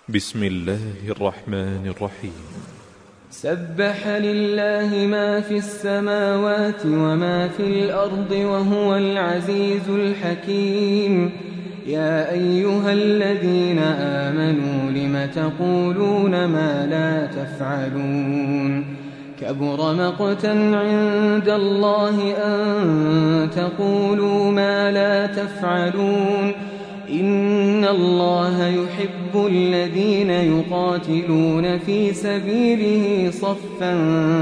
بسم الله الرحمن الرحيم. سبح لله ما في السماوات وما في الأرض وهو العزيز الحكيم. يا أيها الذين آمنوا لم تقولون ما لا تفعلون؟ كبر مقتا عند الله أن تقولوا ما لا تفعلون. إن الله يحب الذين يقاتلون في سبيله صفا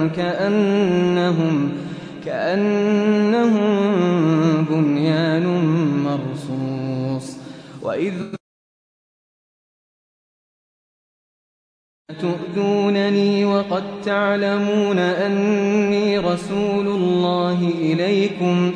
كأنهم بنيان مرصوص. وإذ تؤذونني وقد تعلمون أني رسول الله إليكم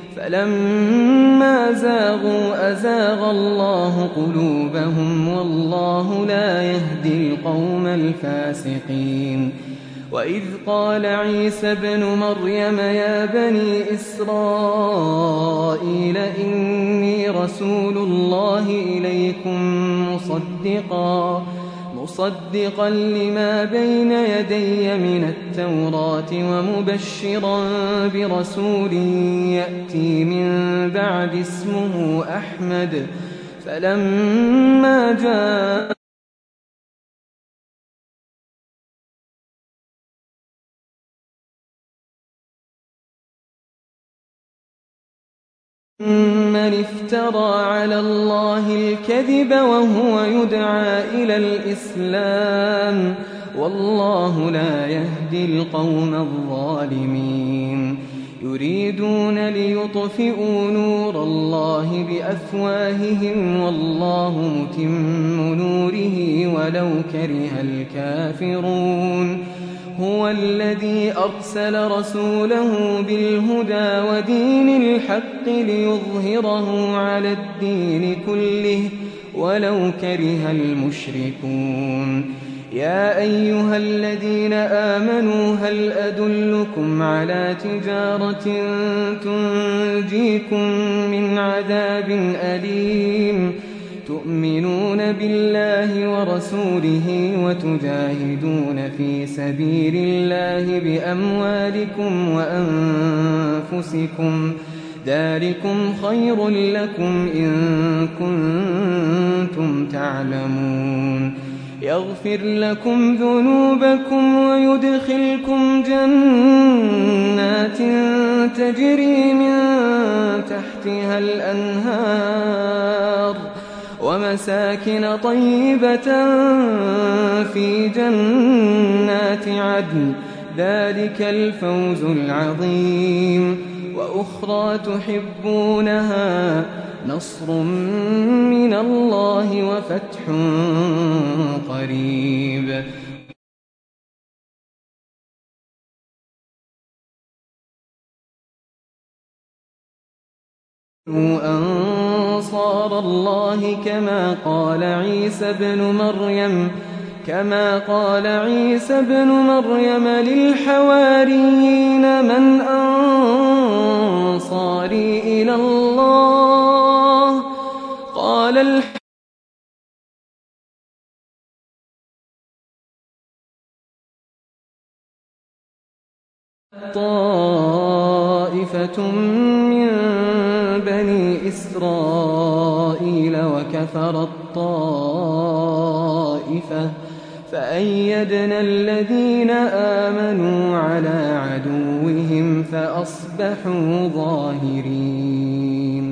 فلما زاغوا أزاغ الله قلوبهم والله لا يهدي القوم الفاسقين. وإذ قال عيسى ابن مريم يا بني إسرائيل إني رسول الله إليكم مصدقا لما بين يدي من التوراة ومبشرا برسول يأتي من بعد اسمه أحمد. فلما جاء من افترى على الله الكذب وهو يدعى إلى الإسلام والله لا يهدي القوم الظالمين. يريدون ليطفئوا نور الله بأفواههم والله متم نوره ولو كره الكافرون. هو الذي أرسل رسوله بالهدى ودين الحق ليظهره على الدين كله ولو كره المشركون. يا أيها الذين آمنوا هل أدلكم على تجارة تنجيكم من عذاب أليم؟ تؤمنون بالله ورسوله وتجاهدون في سبيل الله بأموالكم وأنفسكم ذلكم خير لكم إن كنتم تعلمون. يغفر لكم ذنوبكم ويدخلكم جنات تجري من تحتها الأنهار ومساكن طيبة في جنات عدن ذلك الفوز العظيم. وأخرى تحبونها نصر من الله وفتح قريب. أنصار الله كما قال عيسى بن مريم للحواريين من أنصاري إلى الله قال طائفة من بني إسرائيل وكفرت طائفة فأيدنا الذين آمنوا على عدوهم فأصبحوا ظاهرين.